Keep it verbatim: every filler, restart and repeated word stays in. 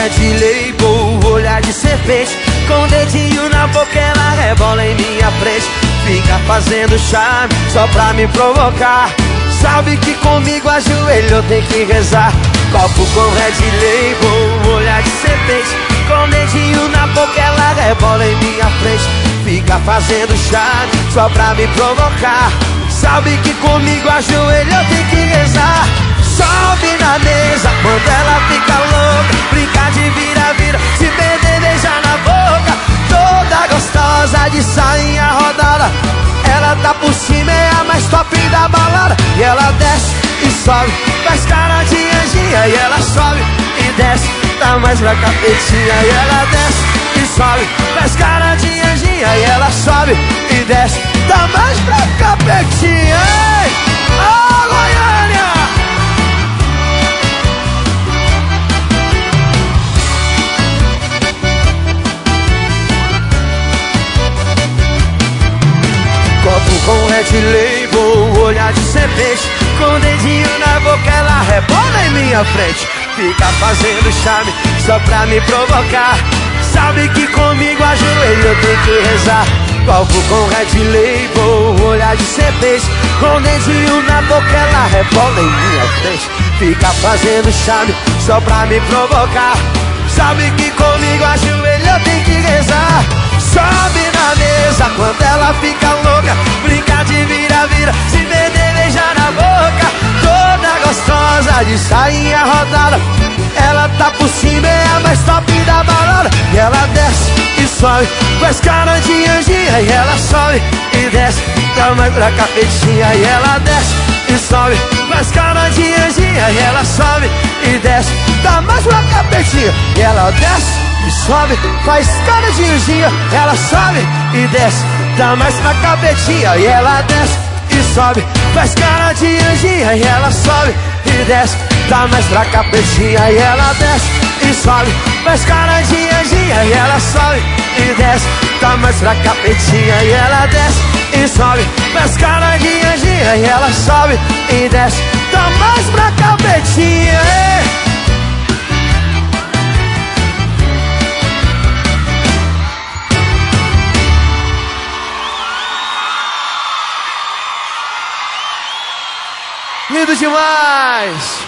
Red Label, olhar de serpente, com o dedinho na boca ela rebola em minha frente. Fica fazendo charme só pra me provocar. Sabe que comigo ajoelho tem que rezar. Copo com Red Label, olhar de serpente, com o dedinho na boca ela rebola em minha frente. Fica fazendo charme só pra me provocar. Sabe que comigo ajoelho tem que rezar. Sobe na mesa quando ela fica louca, brincar de vira-vira, se perder, beijar na boca. Toda gostosa de sainha rodada, ela tá por cima, é a mais top da balada. E ela desce e sobe, faz cara de anjinha. E ela sobe e desce, tá mais pra capetinha. E ela desce e sobe, faz cara de anjinha. E ela sobe e desce, tá mais pra capetinha. Ei! Oh, Goiânia! Copo com Red Label, olhar de serpente, com o dedinho na boca ela rebola em minha frente. Fica fazendo charme só pra me provocar. Sabe que comigo ajoelho eu tenho que rezar. Copo com Red Label, olhar de serpente, com o dedinho na boca ela rebola em minha frente. Fica fazendo charme só pra me provocar. Sabe que comigo ajoelho eu tenho que rezar. Sobe na mesa quando ela fica louca, brincar de vira-vira, se perder, beijar na boca. Toda gostosa de sainha rodada, ela tá por cima, é a mais top da balada. E ela desce e sobe, faz cara de anjinha. E ela sobe e desce, tá mais pra capetinha. E ela desce e sobe, faz cara de anjinha. E ela sobe e desce, tá mais pra capetinha. E ela desce e sobe, faz cara de anjinha. Ela sobe e desce, dá mais pra capetinha. E ela desce e sobe, faz cara de anjinha. E ela sobe e desce, dá mais pra capetinha. E ela desce e sobe, faz cara de anjinha. E ela sobe e desce, dá mais pra capetinha. E ela desce e sobe, faz cara de anjinha. E ela sobe e desce, dá mais pra capetinha. Ei! Lindo demais!